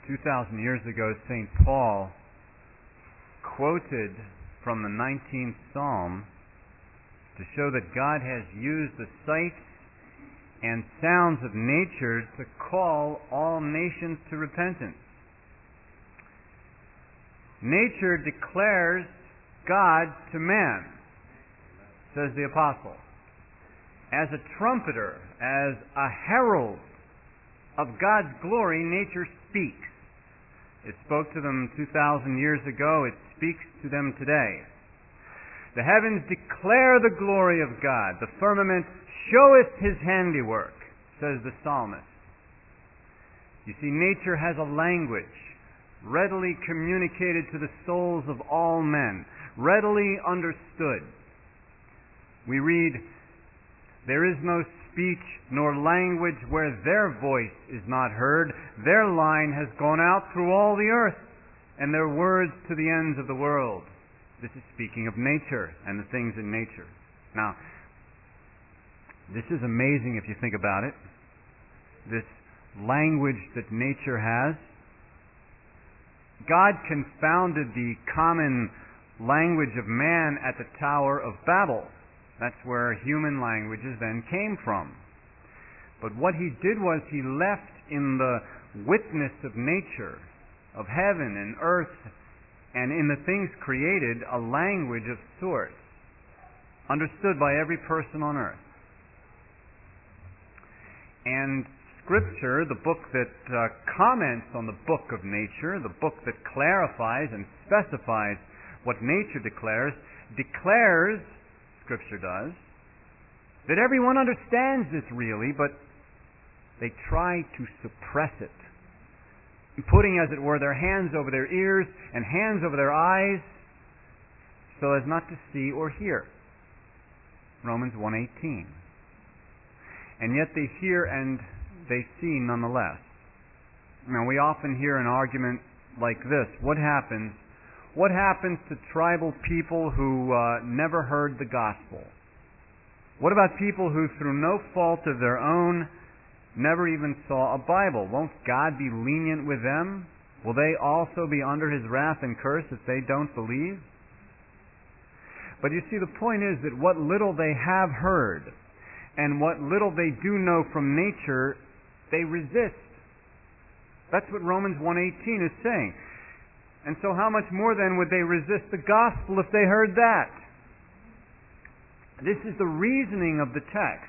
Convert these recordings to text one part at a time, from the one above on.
2,000 years ago, St. Paul quoted from the 19th Psalm to show that God has used the sights and sounds of nature to call all nations to repentance. Nature declares God to man, says the apostle. As a trumpeter, as a herald of God's glory, nature speaks. It spoke to them 2,000 years ago. It speaks to them today. The heavens declare the glory of God. The firmament showeth His handiwork, says the psalmist. You see, nature has a language readily communicated to the souls of all men, readily understood. We read, "There is no speech nor language where their voice is not heard. Their line has gone out through all the earth, and their words to the ends of the world." This is speaking of nature and the things in nature. Now, this is amazing if you think about it. This language that nature has. God confounded the common language of man at the Tower of Babel. That's where human languages then came from. But what He did was He left in the witness of nature, of heaven and earth, and in the things created, a language of sorts, understood by every person on earth. And Scripture, the book that comments on the book of nature, the book that clarifies and specifies what nature declares, Scripture does, that everyone understands this really, but they try to suppress it, putting, as it were, their hands over their ears and hands over their eyes so as not to see or hear. Romans 1:18. And yet they hear and they see nonetheless. Now, we often hear an argument like this. What happens to tribal people who never heard the gospel? What about people who, through no fault of their own, never even saw a Bible? Won't God be lenient with them? Will they also be under His wrath and curse if they don't believe? But you see, the point is that what little they have heard and what little they do know from nature, they resist. That's what Romans 1:18 is saying. And so how much more then would they resist the gospel if they heard that? This is the reasoning of the text.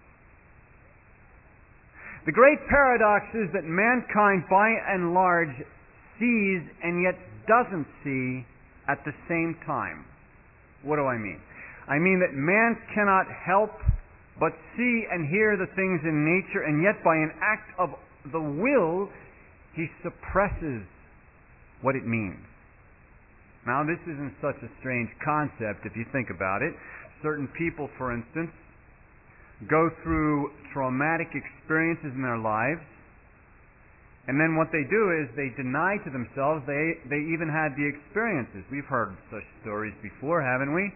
The great paradox is that mankind, by and large, sees and yet doesn't see at the same time. What do I mean? I mean that man cannot help but see and hear the things in nature, and yet by an act of the will, he suppresses what it means. Now, this isn't such a strange concept if you think about it. Certain people, for instance, go through traumatic experiences in their lives, and then what they do is they deny to themselves they even had the experiences. We've heard such stories before, haven't we?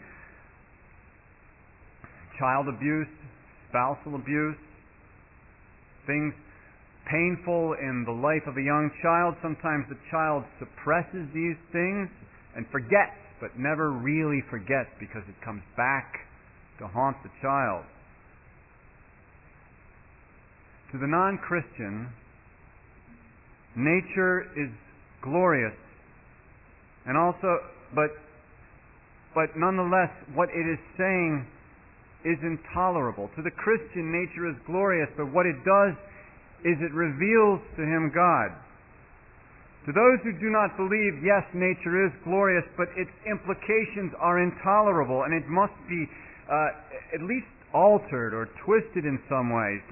Child abuse, spousal abuse, things painful in the life of a young child. Sometimes the child suppresses these things and forgets, but never really forgets because it comes back to haunt the child. To the non-Christian, nature is glorious, and also, but nonetheless, what it is saying is intolerable. To the Christian, nature is glorious, but what it does is it reveals to him God. To those who do not believe, yes, nature is glorious, but its implications are intolerable, and it must be at least altered or twisted in some way,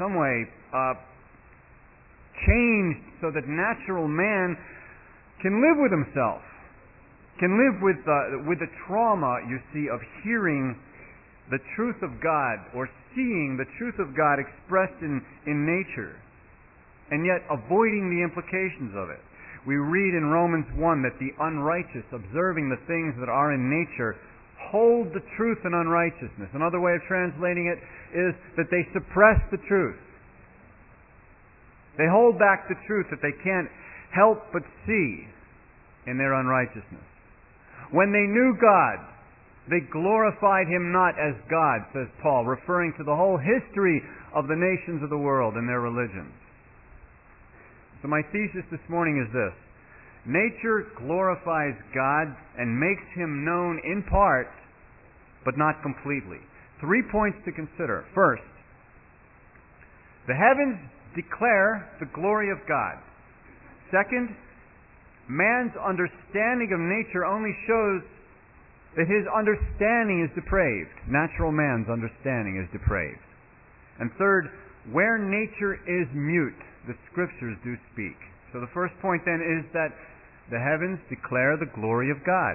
changed so that natural man can live with himself, can live with the trauma, you see, of hearing the truth of God or seeing the truth of God expressed in nature, and yet avoiding the implications of it. We read in Romans 1 that the unrighteous, observing the things that are in nature, hold the truth in unrighteousness. Another way of translating it is that they suppress the truth. They hold back the truth, that they can't help but see in their unrighteousness. When they knew God, they glorified Him not as God, says Paul, referring to the whole history of the nations of the world and their religions. So my thesis this morning is this: nature glorifies God and makes Him known in part, but not completely. 3 points to consider. First, the heavens declare the glory of God. Second, man's understanding of nature only shows that his understanding is depraved. Natural man's understanding is depraved. And third, where nature is mute, the Scriptures do speak. So the first point then is that the heavens declare the glory of God.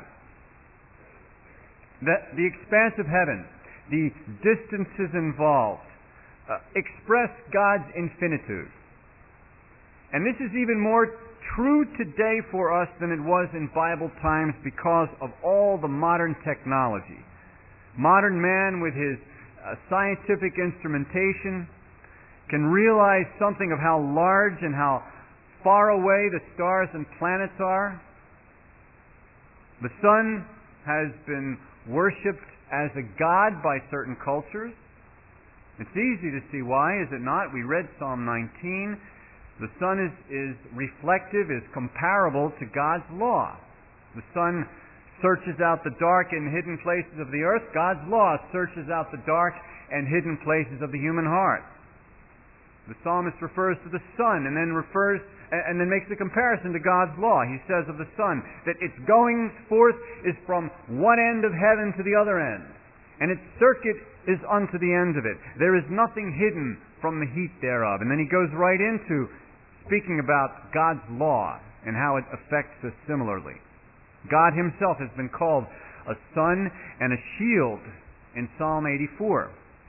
That the expanse of heaven, the distances involved, express God's infinitude. And this is even more true today for us than it was in Bible times because of all the modern technology. Modern man, with his scientific instrumentation, can realize something of how large and how far away the stars and planets are. The sun has been worshipped as a god by certain cultures. It's easy to see why, is it not? We read Psalm 19. The sun is reflective, is comparable to God's law. The sun searches out the dark and hidden places of the earth. God's law searches out the dark and hidden places of the human heart. The psalmist refers to the sun and then makes a comparison to God's law. He says of the sun that its going forth is from one end of heaven to the other end, and its circuit is unto the end of it. There is nothing hidden from the heat thereof. And then he goes right into speaking about God's law and how it affects us similarly. God Himself has been called a sun and a shield in Psalm 84.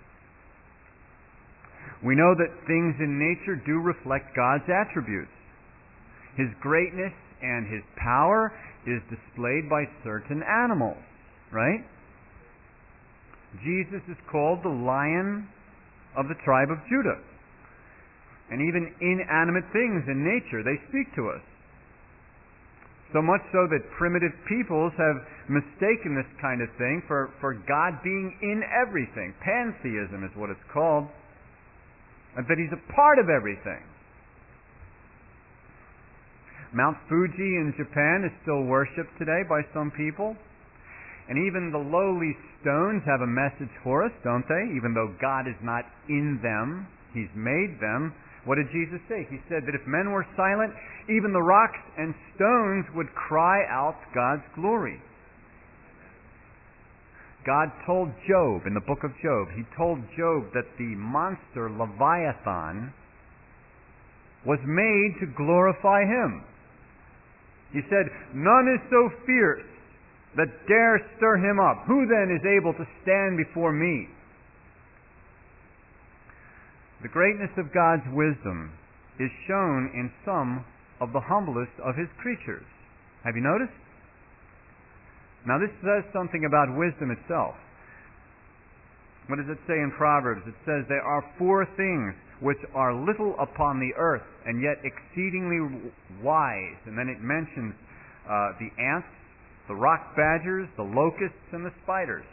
We know that things in nature do reflect God's attributes. His greatness and His power is displayed by certain animals, right? Jesus is called the Lion of the tribe of Judah. And even inanimate things in nature, they speak to us. So much so that primitive peoples have mistaken this kind of thing for God being in everything. Pantheism is what it's called. And that He's a part of everything. Mount Fuji in Japan is still worshipped today by some people. And even the lowly stones have a message for us, don't they? Even though God is not in them, He's made them. What did Jesus say? He said that if men were silent, even the rocks and stones would cry out God's glory. God told Job, in the book of Job, He told Job that the monster Leviathan was made to glorify Him. He said, "None is so fierce that dare stir him up. Who then is able to stand before me?" The greatness of God's wisdom is shown in some of the humblest of His creatures. Have you noticed? Now this says something about wisdom itself. What does it say in Proverbs? It says, "There are 4 things which are little upon the earth, and yet exceedingly wise." And then it mentions the ants, the rock badgers, the locusts, and the spiders.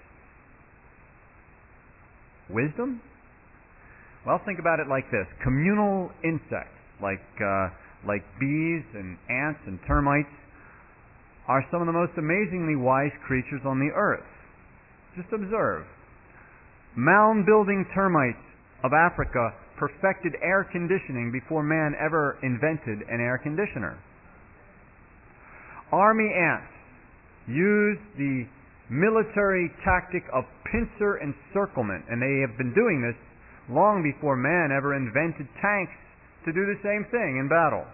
Wisdom? Well, think about it like this. Communal insects, like bees and ants and termites, are some of the most amazingly wise creatures on the earth. Just observe. Mound-building termites of Africa perfected air conditioning before man ever invented an air conditioner. Army ants use the military tactic of pincer encirclement, and they have been doing this long before man ever invented tanks to do the same thing in battle.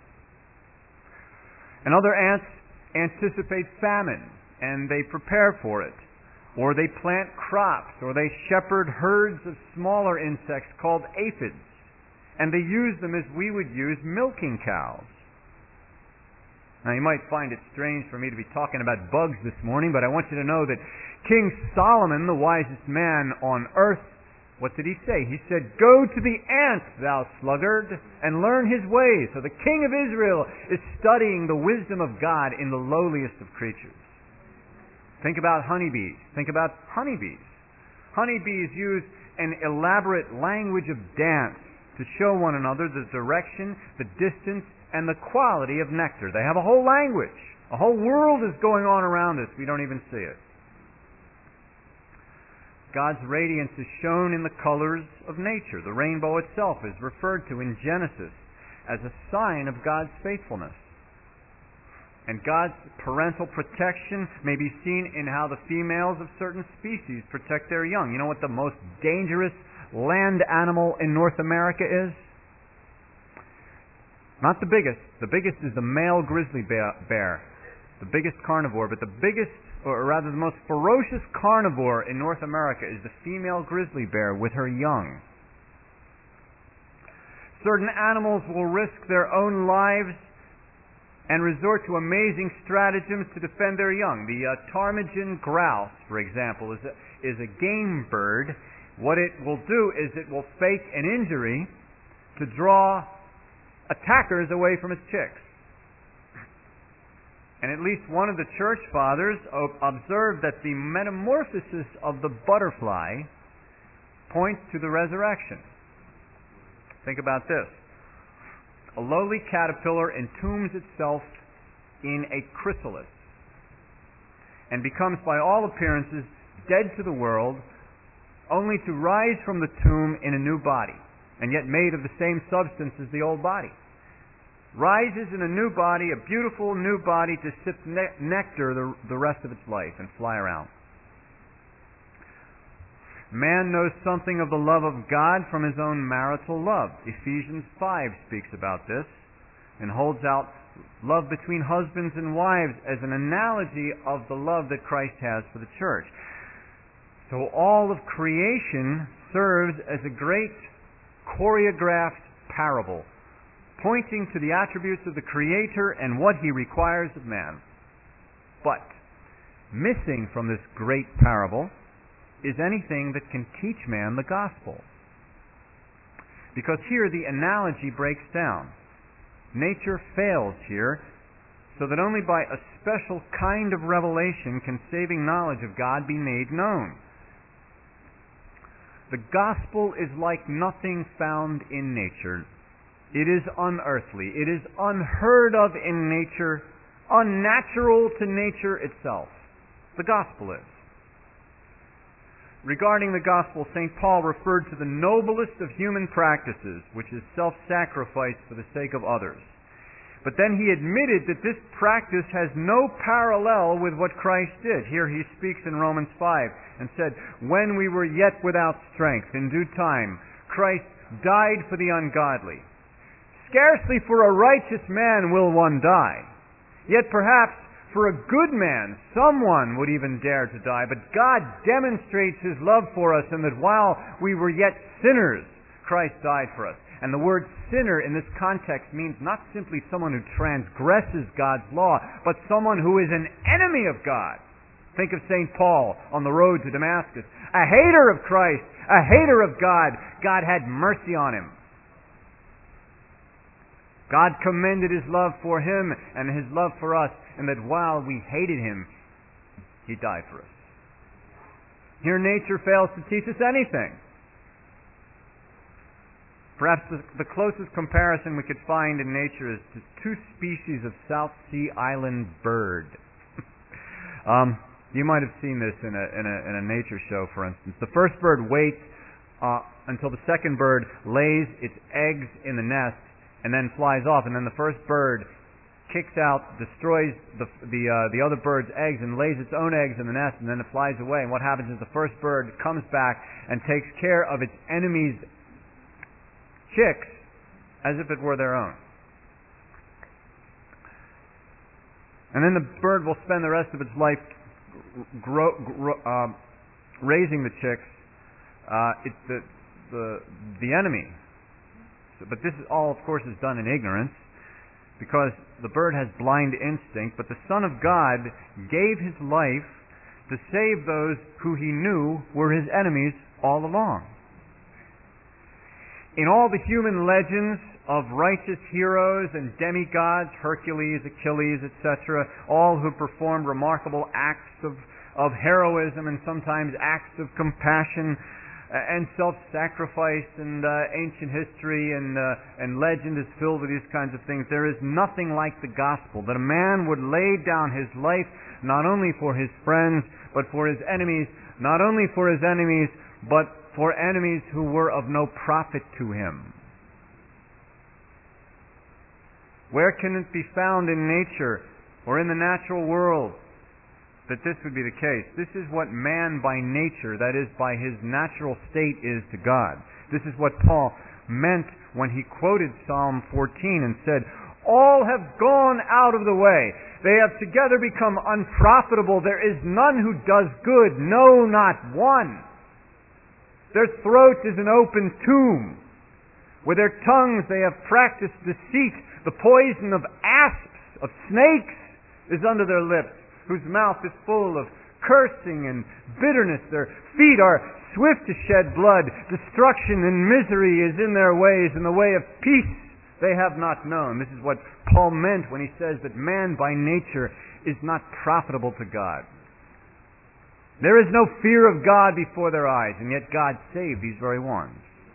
And other ants anticipate famine, and they prepare for it. Or they plant crops, or they shepherd herds of smaller insects called aphids, and they use them as we would use milking cows. Now you might find it strange for me to be talking about bugs this morning, but I want you to know that King Solomon, the wisest man on earth, What did he say? He said, "Go to the ant, thou sluggard, and learn his ways." So the king of Israel is studying the wisdom of God in the lowliest of creatures. Think about honeybees. Think about honeybees. Honeybees use an elaborate language of dance to show one another the direction, the distance, and the quality of nectar. They have a whole language. A whole world is going on around us. We don't even see it. God's radiance is shown in the colors of nature. The rainbow itself is referred to in Genesis as a sign of God's faithfulness. And God's parental protection may be seen in how the females of certain species protect their young. You know what the most dangerous land animal in North America is? Not the biggest. The biggest is the male grizzly bear, the biggest carnivore. But the biggest, or rather the most ferocious carnivore in North America is the female grizzly bear with her young. Certain animals will risk their own lives and resort to amazing stratagems to defend their young. The ptarmigan grouse, for example, is a game bird. What it will do is it will fake an injury to draw attackers away from its chicks. And at least one of the church fathers observed that the metamorphosis of the butterfly points to the resurrection. Think about this. A lowly caterpillar entombs itself in a chrysalis and becomes, by all appearances, dead to the world, only to rise from the tomb in a new body, and yet made of the same substance as the old body. Rises in a new body, a beautiful new body, to sip nectar the rest of its life and fly around. Man knows something of the love of God from his own marital love. Ephesians 5 speaks about this and holds out love between husbands and wives as an analogy of the love that Christ has for the church. So all of creation serves as a great choreographed parable, pointing to the attributes of the Creator and what He requires of man. But missing from this great parable is anything that can teach man the gospel. Because here the analogy breaks down. Nature fails here, so that only by a special kind of revelation can saving knowledge of God be made known. The gospel is like nothing found in nature. It is unearthly. It is unheard of in nature, unnatural to nature itself. The gospel is. Regarding the gospel, St. Paul referred to the noblest of human practices, which is self-sacrifice for the sake of others. But then he admitted that this practice has no parallel with what Christ did. Here he speaks in Romans 5 and said, "When we were yet without strength, in due time, Christ died for the ungodly. Scarcely for a righteous man will one die. Yet perhaps for a good man, someone would even dare to die. But God demonstrates His love for us in that while we were yet sinners, Christ died for us." And the word sinner in this context means not simply someone who transgresses God's law, but someone who is an enemy of God. Think of St. Paul on the road to Damascus. A hater of Christ, a hater of God. God had mercy on him. God commended His love for him and His love for us, and that while we hated Him, He died for us. Here nature fails to teach us anything. Perhaps the closest comparison we could find in nature is to two species of South Sea island bird. You might have seen this in a nature show, for instance. The first bird waits until the second bird lays its eggs in the nest and then flies off, and then the first bird kicks out, destroys the other bird's eggs and lays its own eggs in the nest, and then it flies away. And what happens is the first bird comes back and takes care of its enemy's chicks as if it were their own. And then the bird will spend the rest of its life raising the chicks. It's the enemy. But this is all, of course, is done in ignorance, because the bird has blind instinct. But the Son of God gave His life to save those who He knew were His enemies all along. In all the human legends of righteous heroes and demigods, Hercules, Achilles, etc., all who performed remarkable acts of heroism and sometimes acts of compassion and self-sacrifice, and ancient history and legend is filled with these kinds of things. There is nothing like the gospel, that a man would lay down his life not only for his friends, but for his enemies, not only for his enemies, but for enemies who were of no profit to him. Where can it be found in nature or in the natural world that this would be the case? This is what man by nature, that is, by his natural state, is to God. This is what Paul meant when he quoted Psalm 14 and said, "All have gone out of the way. They have together become unprofitable. There is none who does good, no, not one. Their throat is an open tomb. With their tongues they have practiced deceit. The poison of asps, of snakes, is under their lips, whose mouth is full of cursing and bitterness. Their feet are swift to shed blood. Destruction and misery is in their ways, and the way of peace they have not known." This is what Paul meant when he says that man by nature is not profitable to God. There is no fear of God before their eyes, and yet God saved these very ones.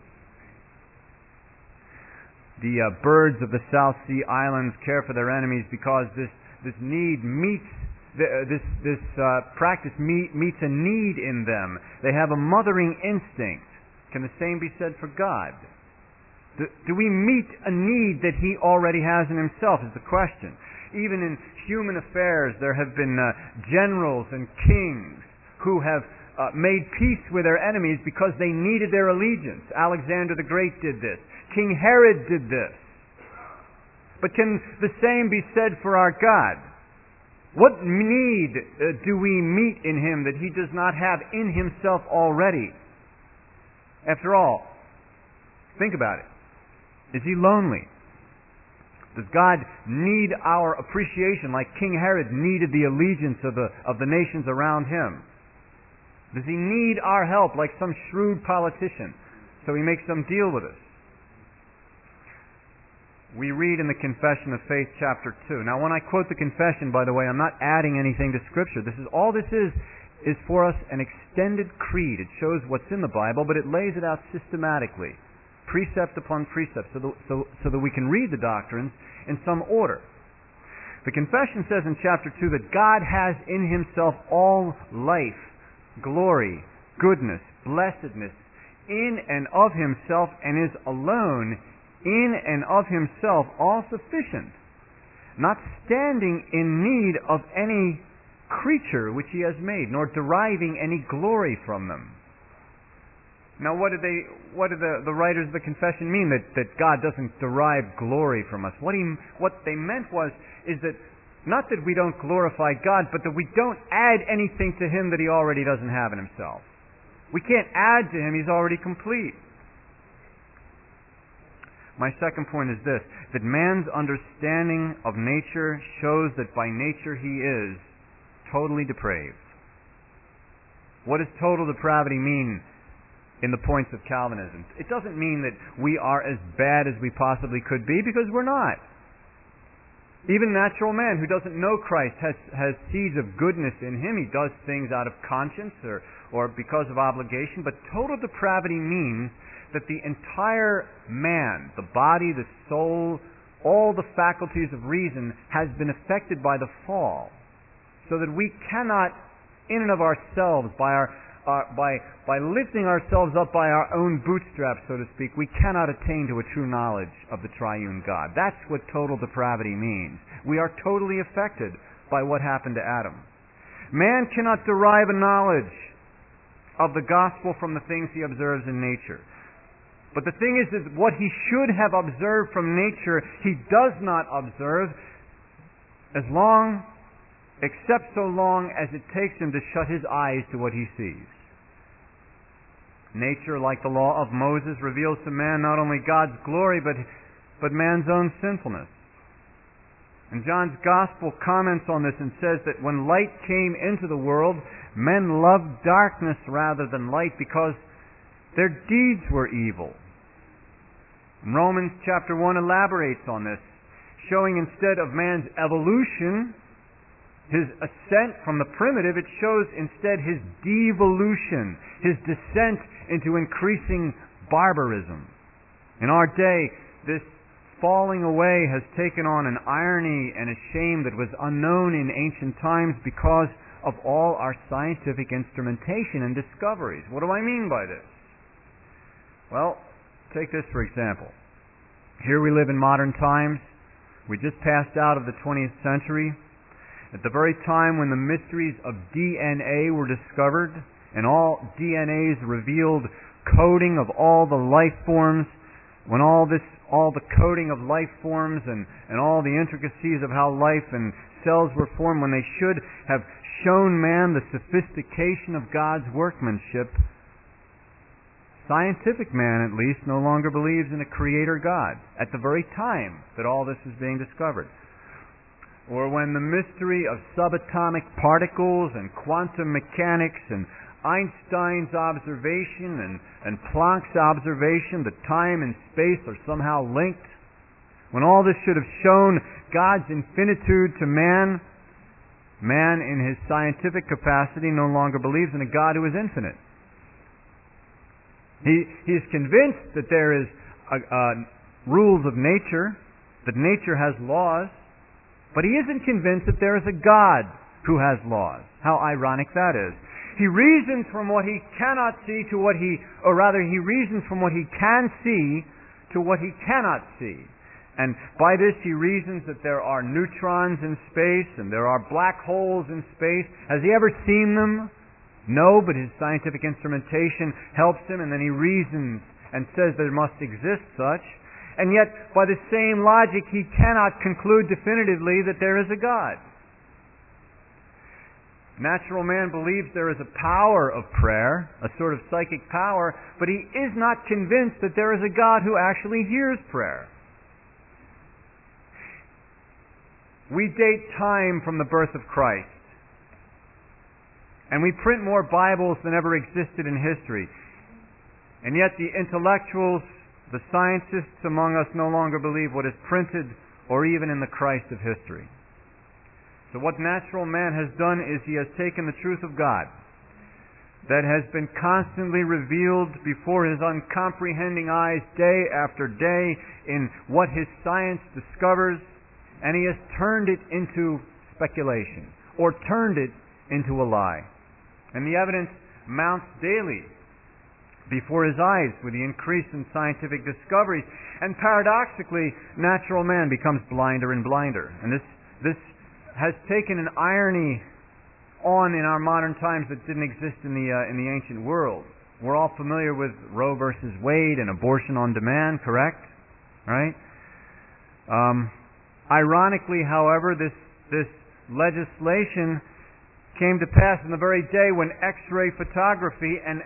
The birds of the South Sea Islands care for their enemies because this need meets this practice meets a need in them. They have a mothering instinct. Can the same be said for God? Do we meet a need that He already has in Himself is the question. Even in human affairs, there have been generals and kings who have made peace with their enemies because they needed their allegiance. Alexander the Great did this. King Herod did this. But can the same be said for our God? What need do we meet in Him that He does not have in Himself already? After all, think about it. Is He lonely? Does God need our appreciation like King Herod needed the allegiance of the nations around him? Does He need our help like some shrewd politician so He makes them deal with us? We read in the Confession of Faith, chapter 2. Now, when I quote the Confession, by the way, I'm not adding anything to Scripture. This is for us an extended creed. It shows what's in the Bible, but it lays it out systematically, precept upon precept, so that we can read the doctrines in some order. The Confession says in chapter 2 that God has in Himself all life, glory, goodness, blessedness, in and of Himself, and is alone in and of Himself all sufficient, not standing in need of any creature which He has made, nor deriving any glory from them. Now, what did the writers of the Confession mean that God doesn't derive glory from us? What they meant is that not that we don't glorify God, but that we don't add anything to Him that He already doesn't have in Himself. We can't add to Him; He's already complete. My second point is this, that man's understanding of nature shows that by nature he is totally depraved. What does total depravity mean in the points of Calvinism? It doesn't mean that we are as bad as we possibly could be, because we're not. Even natural man who doesn't know Christ has seeds of goodness in him. He does things out of conscience or because of obligation, but total depravity means that the entire man, the body, the soul, all the faculties of reason has been affected by the fall, so that we cannot, in and of ourselves, by lifting ourselves up by our own bootstraps, so to speak, we cannot attain to a true knowledge of the triune God. That's what total depravity means. We are totally affected by what happened to Adam. Man cannot derive a knowledge of the gospel from the things he observes in nature. But the thing is that what he should have observed from nature, he does not observe except so long as it takes him to shut his eyes to what he sees. Nature, like the law of Moses, reveals to man not only God's glory, but man's own sinfulness. And John's Gospel comments on this and says that when light came into the world, men loved darkness rather than light because their deeds were evil. And Romans chapter 1 elaborates on this, showing instead of man's evolution, his ascent from the primitive, it shows instead his devolution, his descent into increasing barbarism. In our day, this falling away has taken on an irony and a shame that was unknown in ancient times because of all our scientific instrumentation and discoveries. What do I mean by this? Well, take this for example. Here we live in modern times. We just passed out of the 20th century. At the very time when the mysteries of DNA were discovered and all DNA's revealed coding of all the life forms, when all the coding of life forms and all the intricacies of how life and cells were formed, when they should have shown man the sophistication of God's workmanship, scientific man, at least, no longer believes in a creator God at the very time that all this is being discovered. Or when the mystery of subatomic particles and quantum mechanics and Einstein's observation and Planck's observation that time and space are somehow linked, when all this should have shown God's infinitude to man, man in his scientific capacity no longer believes in a God who is infinite. He is convinced that there is rules of nature, that nature has laws, but he isn't convinced that there is a God who has laws. How ironic that is. He reasons from what he cannot see to what he reasons from what he can see to what he cannot see. And by this he reasons that there are neutrons in space and there are black holes in space. Has he ever seen them? No, but his scientific instrumentation helps him, and then he reasons and says there must exist such. And yet, by the same logic, he cannot conclude definitively that there is a God. Natural man believes there is a power of prayer, a sort of psychic power, but he is not convinced that there is a God who actually hears prayer. We date time from the birth of Christ, and we print more Bibles than ever existed in history. And yet the intellectuals, the scientists among us no longer believe what is printed or even in the Christ of history. So what natural man has done is he has taken the truth of God that has been constantly revealed before his uncomprehending eyes day after day in what his science discovers, and he has turned it into speculation or turned it into a lie. And the evidence mounts daily before his eyes with the increase in scientific discoveries. And paradoxically, natural man becomes blinder and blinder. And this has taken an irony on in our modern times that didn't exist in the ancient world. We're all familiar with Roe versus Wade and abortion on demand, correct? Right? Ironically, however, this legislation came to pass in the very day when X-ray photography and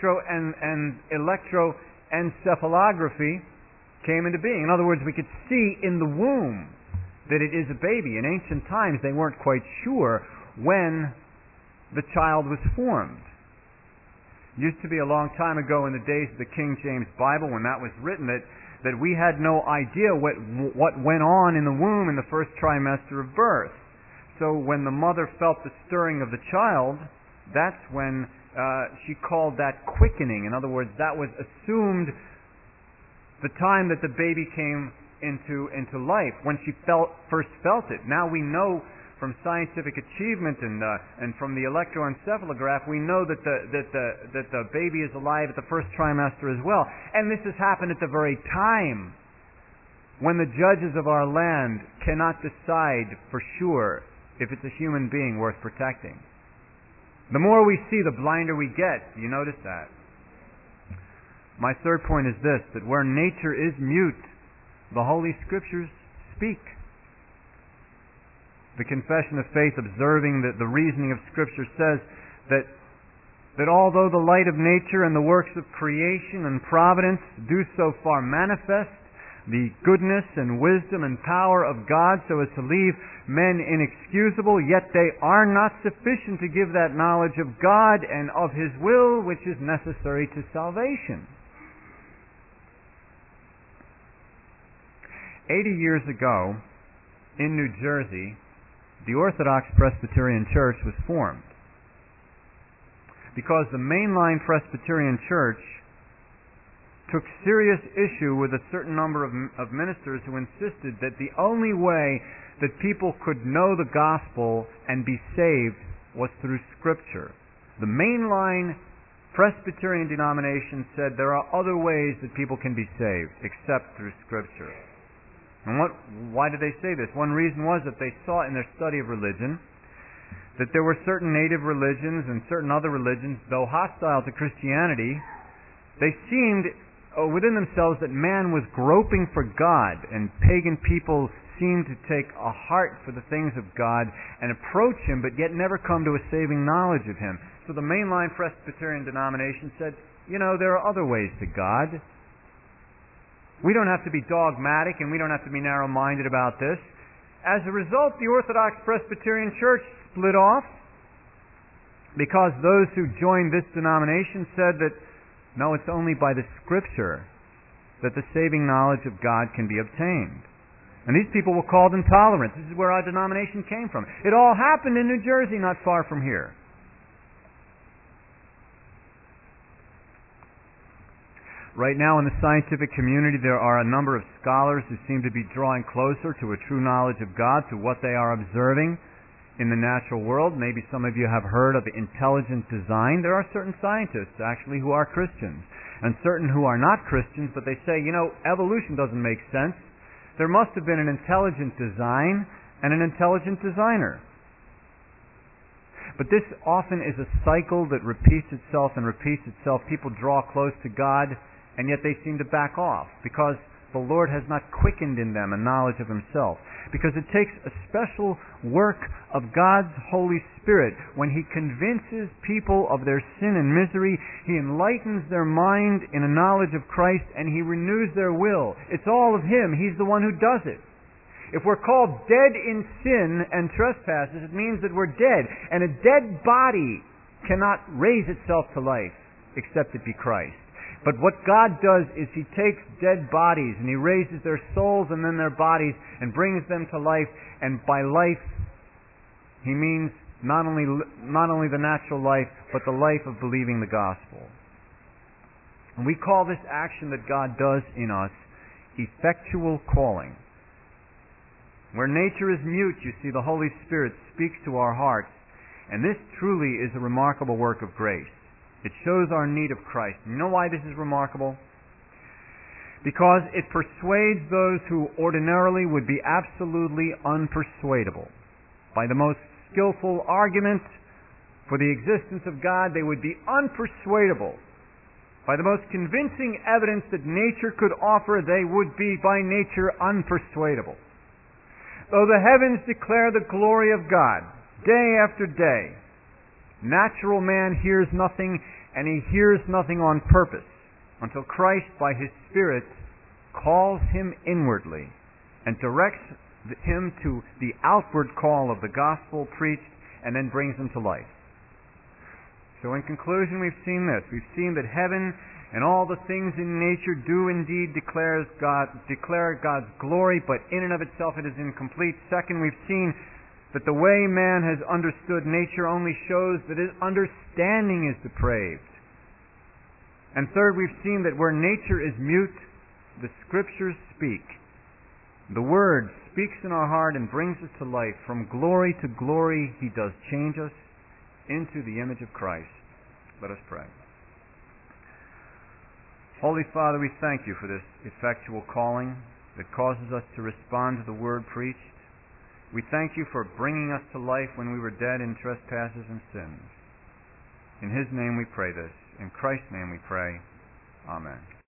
electroencephalography came into being. In other words, we could see in the womb that it is a baby. In ancient times, they weren't quite sure when the child was formed. It used to be a long time ago in the days of the King James Bible, when that was written, that we had no idea what went on in the womb in the first trimester of birth. So when the mother felt the stirring of the child, that's when she called that quickening. In other words, that was assumed the time that the baby came into life, when she first felt it. Now we know from scientific achievement and from the electroencephalograph, we know that the baby is alive at the first trimester as well. And this has happened at the very time when the judges of our land cannot decide for sure if it's a human being worth protecting. The more we see, the blinder we get. Do you notice that? My third point is this, that where nature is mute, the Holy Scriptures speak. The Confession of Faith, observing the reasoning of Scripture, says that although the light of nature and the works of creation and providence do so far manifest the goodness and wisdom and power of God so as to leave men inexcusable, yet they are not sufficient to give that knowledge of God and of His will which is necessary to salvation. 80 years ago, in New Jersey, the Orthodox Presbyterian Church was formed. Because the mainline Presbyterian Church took serious issue with a certain number of ministers who insisted that the only way that people could know the gospel and be saved was through Scripture. The mainline Presbyterian denomination said there are other ways that people can be saved except through Scripture. And why did they say this? One reason was that they saw in their study of religion that there were certain native religions and certain other religions, though hostile to Christianity, they seemed within themselves that man was groping for God, and pagan people seemed to take a heart for the things of God and approach Him, but yet never come to a saving knowledge of Him. So the mainline Presbyterian denomination said, there are other ways to God. We don't have to be dogmatic, and we don't have to be narrow-minded about this. As a result, the Orthodox Presbyterian Church split off because those who joined this denomination said that, no, it's only by the Scripture that the saving knowledge of God can be obtained. And these people were called intolerant. This is where our denomination came from. It all happened in New Jersey, not far from here. Right now in the scientific community, there are a number of scholars who seem to be drawing closer to a true knowledge of God, to what they are observing in the natural world. Maybe some of you have heard of intelligent design. There are certain scientists, actually, who are Christians, and certain who are not Christians, but they say, evolution doesn't make sense. There must have been an intelligent design and an intelligent designer. But this often is a cycle that repeats itself and repeats itself. People draw close to God, and yet they seem to back off because the Lord has not quickened in them a knowledge of Himself. Because it takes a special work of God's Holy Spirit. When He convinces people of their sin and misery, He enlightens their mind in a knowledge of Christ, and He renews their will. It's all of Him. He's the one who does it. If we're called dead in sin and trespasses, it means that we're dead. And a dead body cannot raise itself to life except it be Christ. But what God does is He takes dead bodies and He raises their souls and then their bodies and brings them to life. And by life, He means not only the natural life, but the life of believing the gospel. And we call this action that God does in us effectual calling. Where nature is mute, you see, the Holy Spirit speaks to our hearts. And this truly is a remarkable work of grace. It shows our need of Christ. You know why this is remarkable? Because it persuades those who ordinarily would be absolutely unpersuadable. By the most skillful argument for the existence of God, they would be unpersuadable. By the most convincing evidence that nature could offer, they would be by nature unpersuadable. Though the heavens declare the glory of God day after day, natural man hears nothing, and he hears nothing on purpose, until Christ, by His Spirit, calls him inwardly and directs him to the outward call of the gospel preached, and then brings him to life. So in conclusion, we've seen this. We've seen that heaven and all the things in nature do indeed declare God's glory, but in and of itself it is incomplete. Second, we've seen that the way man has understood nature only shows that his understanding is depraved. And third, we've seen that where nature is mute, the Scriptures speak. The Word speaks in our heart and brings us to life. From glory to glory, He does change us into the image of Christ. Let us pray. Holy Father, we thank You for this effectual calling that causes us to respond to the Word preached. We thank You for bringing us to life when we were dead in trespasses and sins. In His name we pray this. In Christ's name we pray. Amen.